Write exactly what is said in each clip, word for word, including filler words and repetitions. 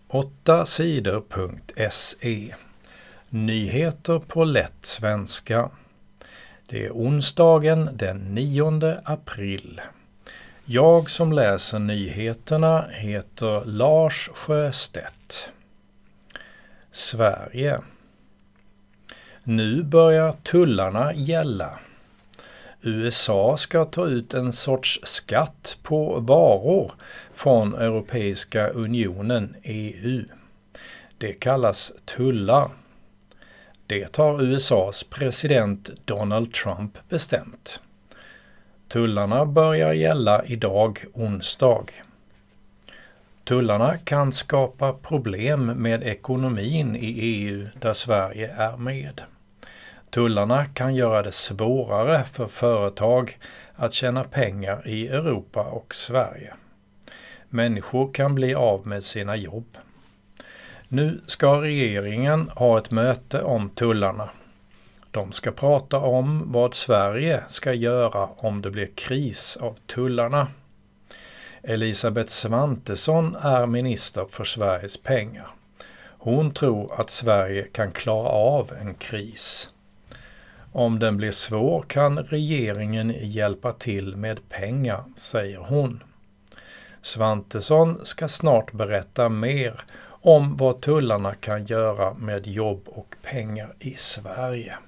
åtta sidor punkt se. Nyheter på lätt svenska. Det är onsdagen den nionde april. Jag som läser nyheterna heter Lars Sjöstedt. Sverige. Nu börjar tullarna gälla. U S A ska ta ut en sorts skatt på varor från Europeiska unionen E U. Det kallas tullar. Det har U S A:s president Donald Trump bestämt. Tullarna börjar gälla idag onsdag. Tullarna kan skapa problem med ekonomin i E U där Sverige är med. Tullarna kan göra det svårare för företag att tjäna pengar i Europa och Sverige. Människor kan bli av med sina jobb. Nu ska regeringen ha ett möte om tullarna. De ska prata om vad Sverige ska göra om det blir kris av tullarna. Elisabeth Svantesson är minister för Sveriges pengar. Hon tror att Sverige kan klara av en kris. Om den blir svår kan regeringen hjälpa till med pengar, säger hon. Svantesson ska snart berätta mer om vad tullarna kan göra med jobb och pengar i Sverige.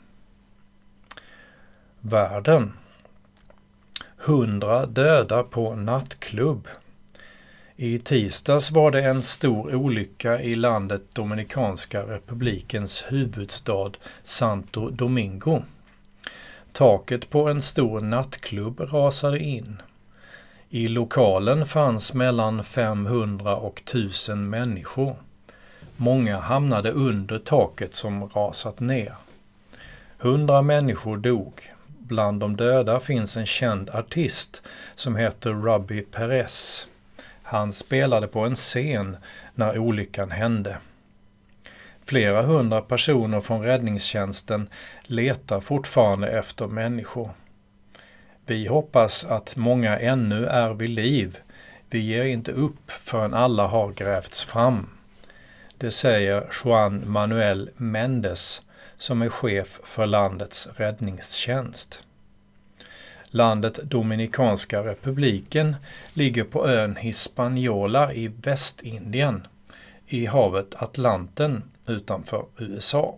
Världen. Hundra döda på nattklubb. I tisdags var det en stor olycka i landet Dominikanska republikens huvudstad Santo Domingo. Taket på en stor nattklubb rasade in. I lokalen fanns mellan femhundra och tusen människor. Många hamnade under taket som rasat ner. Hundra människor dog. Bland de döda finns en känd artist som heter Robbie Perez. Han spelade på en scen när olyckan hände. Flera hundra personer från räddningstjänsten letar fortfarande efter människor. Vi hoppas att många ännu är vid liv. Vi ger inte upp förrän alla har grävts fram. Det säger Juan Manuel Mendes som är chef för landets räddningstjänst. Landet Dominikanska republiken ligger på ön Hispaniola i Västindien, i havet Atlanten utanför U S A.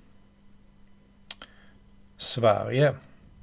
Sverige.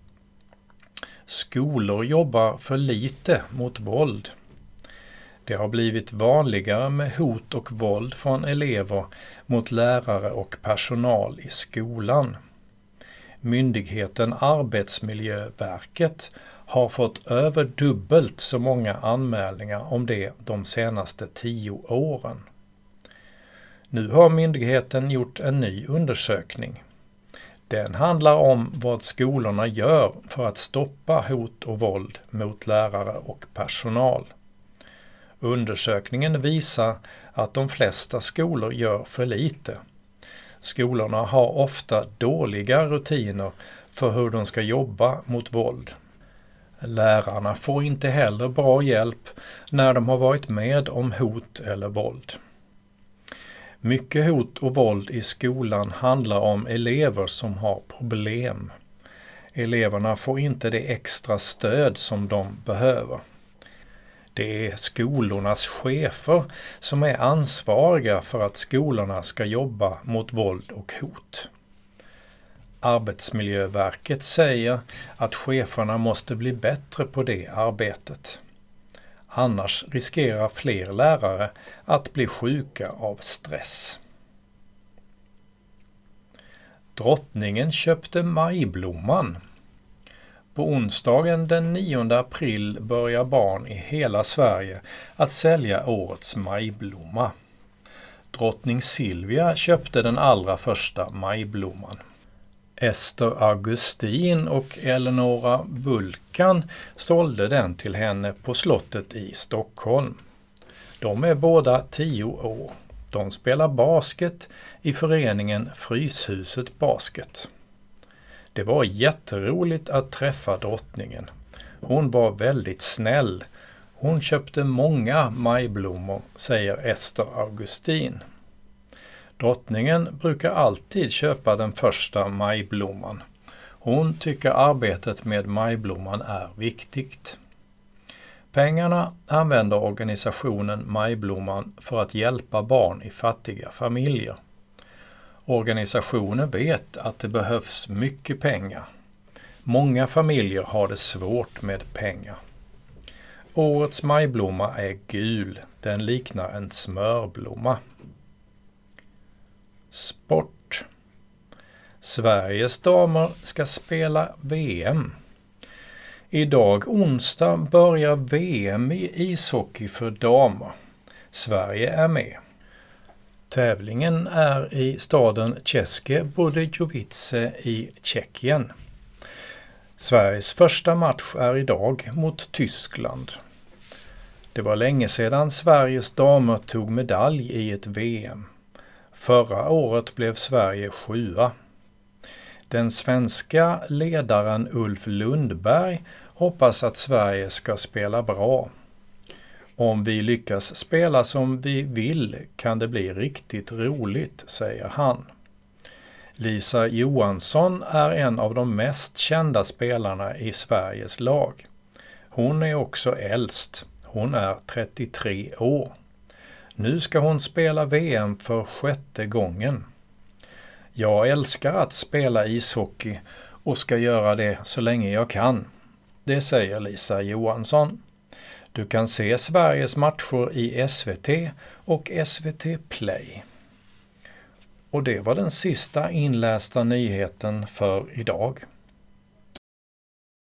Skolor jobbar för lite mot våld. Det har blivit vanligare med hot och våld från elever mot lärare och personal i skolan. Myndigheten Arbetsmiljöverket har fått över dubbelt så många anmälningar om det de senaste tio åren. Nu har myndigheten gjort en ny undersökning. Den handlar om vad skolorna gör för att stoppa hot och våld mot lärare och personal. Undersökningen visar att de flesta skolor gör för lite. Skolorna har ofta dåliga rutiner för hur de ska jobba mot våld. Lärarna får inte heller bra hjälp när de har varit med om hot eller våld. Mycket hot och våld i skolan handlar om elever som har problem. Eleverna får inte det extra stöd som de behöver. Det är skolornas chefer som är ansvariga för att skolorna ska jobba mot våld och hot. Arbetsmiljöverket säger att cheferna måste bli bättre på det arbetet. Annars riskerar fler lärare att bli sjuka av stress. Drottningen köpte majblomman. På onsdagen den nionde april börjar barn i hela Sverige att sälja årets majblomma. Drottning Silvia köpte den allra första majblomman. Ester Augustin och Eleonora Vulkan sålde den till henne på slottet i Stockholm. De är båda tio år. De spelar basket i föreningen Fryshuset Basket. Det var jätteroligt att träffa drottningen. Hon var väldigt snäll Hon köpte många majblommor, säger Ester Augustin. Drottningen brukar alltid köpa den första majblomman. Hon tycker arbetet med majblomman är viktigt. Pengarna använder organisationen Majblomman för att hjälpa barn i fattiga familjer. Organisationen vet att det behövs mycket pengar. Många familjer har det svårt med pengar. Årets majblomma är gul. Den liknar en smörblomma. Sport. Sveriges damer ska spela V M. Idag onsdag börjar V M i ishockey för damer. Sverige är med. Tävlingen är i staden České Budějovice i Tjeckien. Sveriges första match är idag mot Tyskland. Det var länge sedan Sveriges damer tog medalj i ett V M. Förra året blev Sverige sjua. Den svenska ledaren Ulf Lundberg hoppas att Sverige ska spela bra. Om vi lyckas spela som vi vill kan det bli riktigt roligt, säger han. Lisa Johansson är en av de mest kända spelarna i Sveriges lag. Hon är också äldst. Hon är trettiotre år. Nu ska hon spela V M för sjätte gången. Jag älskar att spela ishockey och ska göra det så länge jag kan. Det säger Lisa Johansson. Du kan se Sveriges matcher i S V T och S V T Play. Och det var den sista inlästa nyheten för idag.